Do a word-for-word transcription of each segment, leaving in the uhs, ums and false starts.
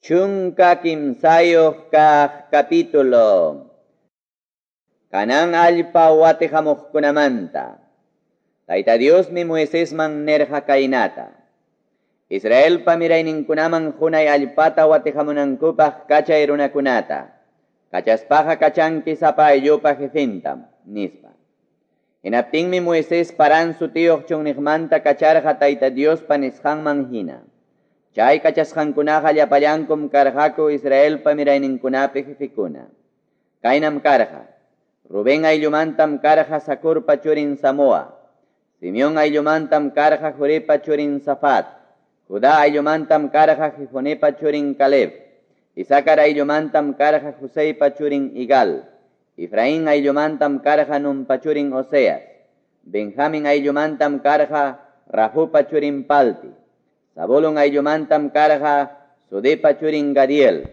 Chunka kimsayoq kaq capítulo. Kanan allpa watihamuqkunamanta. Tayta Diosmi Moisesman nerja kaynata. Israel pamirayninkunaman hunay allpata watihamunankupaq kachay runakunata. Kachaspaqa kachanki sapa ayllupa jefintam, nispa. Hinaptinmi Moises paran sutiyuq chunniqmanta kacharqa Tayta Diospa nisqanman hina. Chay kachasqankunaqa llapallankum karqaku Israel pamirayninkunapi jefikuna. Kaynam karqa. Rubén ayllumantam karqa Sakurpa churin Samoa. Simeón ayllumantam karqa Juripa churin Safat. Judá ayllumantam karqa Jefonepa churin Caleb. Isaacar ayllumantam karqa Joseipa churin Igal. Efraín ayllumantam karqa Numpa churin Oseas. Benjamín ayllumantam karqa Rafupa churin Palti. Zabulon ayllumantam karqa Sudepa churin Gadiel.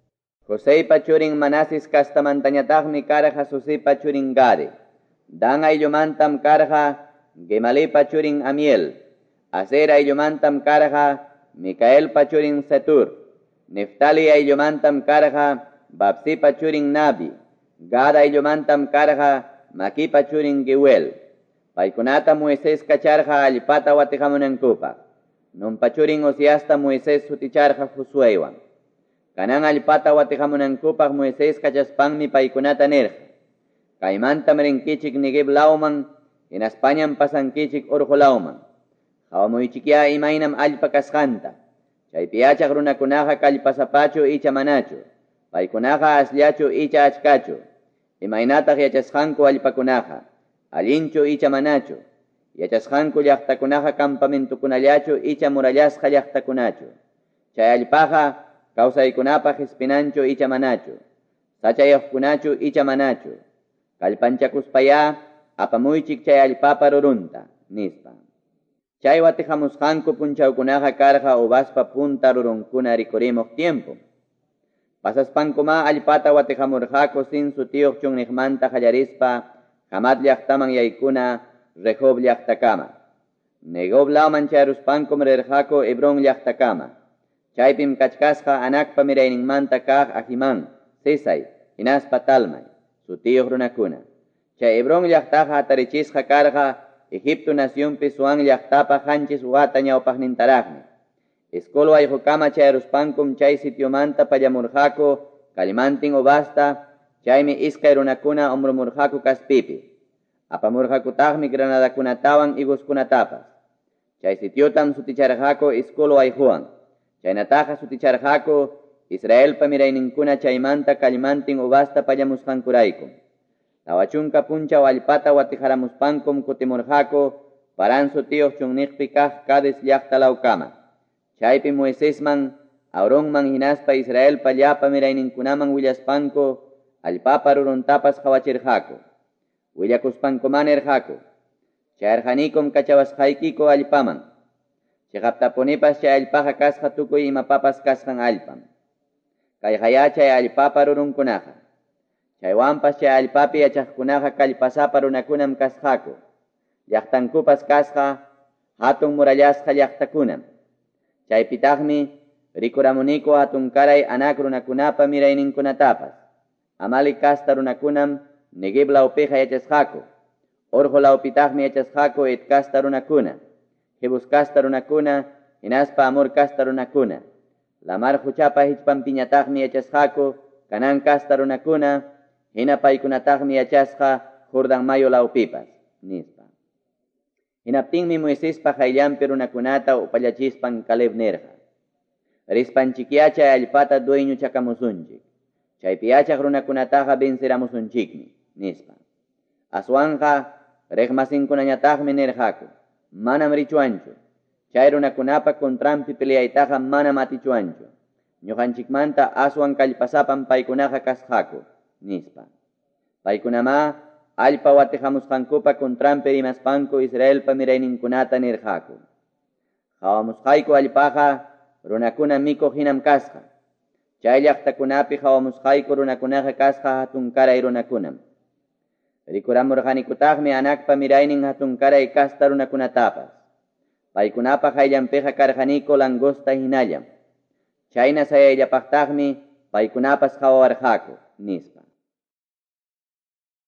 Joseipa churin Manasis kastamantañataqmi karqa Susipa churin Gade. Dan ayllumantam karqa Gemalepa churin Amiel. Aser ayllumantam karqa Micaelpa churin Setur. Neftali ayllumantam karqa Babsipa churin Nabi. Gad ayllumantam karqa Makipa churin Geuel. Paykunata Moisés kacharqa allpata watihamunankupaq. Numpachurin Osiasta Moisés suticharqa Josuewan. Kanan allpata watihamunankupaq Moisés kachaspanmi paykunata nirqa. Kaymantam rinkichik Negev lauman, hinaspañam pasankichik Urqu lauman. Hawamuychikya imaynam allpa kasqanta. Chaypi achaq runakunaqa kallpasapachu icha manachu. Paykunaqa asllachu icha achkachu. Imaynataq yachasqanku allpakunaqa. Allinchu icha manachu. Yachasqanku llaqtakunaqa campamentukunallachu icha murallasqa llaqtakunachu. Chay allpaqa kawsaykunapaq hispinanchu icha manachu. Sachayuqkunachu icha manachu. Kallpanchakuspaya apamuychik chay allpapa rurunta, nispa. Chay watihamusqanku punchawkunaqa karqa ubaspa punta rurunkuna rikurimuq tiempo. Pasaspankuma allpata watihamurqaku sin sutiyuq chunniqmanta qallarispa Hamat llaqtaman yaykuna Rehob llaqtakama. Negob lauman charuspankum rirqaku Hebrón llaqtakama. Chaypim kachkasqa Anakpa mirayninmanta kaq Ahiman, Sesay, hinaspa Talmay, sutiyuq runakuna. Chay Hebrón llaqtaqa atarichisqa karqa Egipto nacionpi Suan llaqtapa hanchis wata ñawpaqnintaraqmi. Escolo ayhukama charuspankum chay sitiomanta pallamurqaku kalimantin ubasta, chaymi iskay runakuna umrumurqaku kaspipi. Apamurqakutaqmi granadakunatawan iguskunatapas. Chay sitiotam suticharqaku Escolo ayhuwan. Chaynataqa suticharqaku Israel pamirayninkuna chaymanta kalimantin ubasta pallamusqankuraykum. Tawachunka punchaw allpata watijaramuspankum kutimurqaku paran sutiyuq chunniqpi kaq Kades llaqta lawkama. Chaypi Moisesman, Aaronman hinaspa Israel pallapa mirayninkunaman willaspanku allpapa ruruntapas qhawachirqaku. Willakuspankuman erqaku. Chayarqanikum kachawasqaykiku allpaman. Chiqaptapunipas chay allpaqa kasqa tukuy imapapas kasqan allpam. Kayqaya chay allpapa rurunkunaqa. Chaywanpas chay allpapi yachaqkunaqa kallpasapa runakunam kasqaku. Llaqtankupas kasqa hatun murallasqa llaqtakunam. Chaypitaqmi rikuramuniku hatun karay Anak runakunapa mirayninkunatapas. Amalik kasta runakunam Negev laupiqa yachasqaku. Urqu laupitaqmi yachasqaku Et kasta runakuna. Jebus kasta runakuna, hinaspa Amor kasta runakuna. Lamar huchapa hichpampiñataqmi yachasqaku Kanan kasta runakuna, hina paykunataqmi yachasqa Jordan mayo laupipas, nispa. Hinaptinmi Moisespa qayllanpi runakunata upallachispan Caleb nerqa. Rispanchikya chay allpata dueño chakamusunchik. Chaypi achaq runakunataqa venceramusunchikmi, nispa. Aswanqa reqmasinkunañataqmi nerqaku. Manam richuanchu. Chay runakunapa kontrampi peleaytaqa manam atichuanchu. Ñuqanchikmanta aswan kallpasapan paykunaqa kasqaku, nispa. Paykunama allpa watihamusqankupa kontrampi rimaspanku Israelpa mirayninkunata nirqaku. Hawamusqayku allpaqa runakuna mikuq hinam kasqa. Chay llaqtakunapi hawamusqayku runakunaqa kasqa hatun karay runakunam. Rikuramurqanikutaqmi Anakpa miraynin hatun karay kasta runakunatapas. Paykunapa qayllanpiqa karqaniku langosta hinallam. Chayna sayayllapaqtaqmi paykunapas hawawarqaku nispa.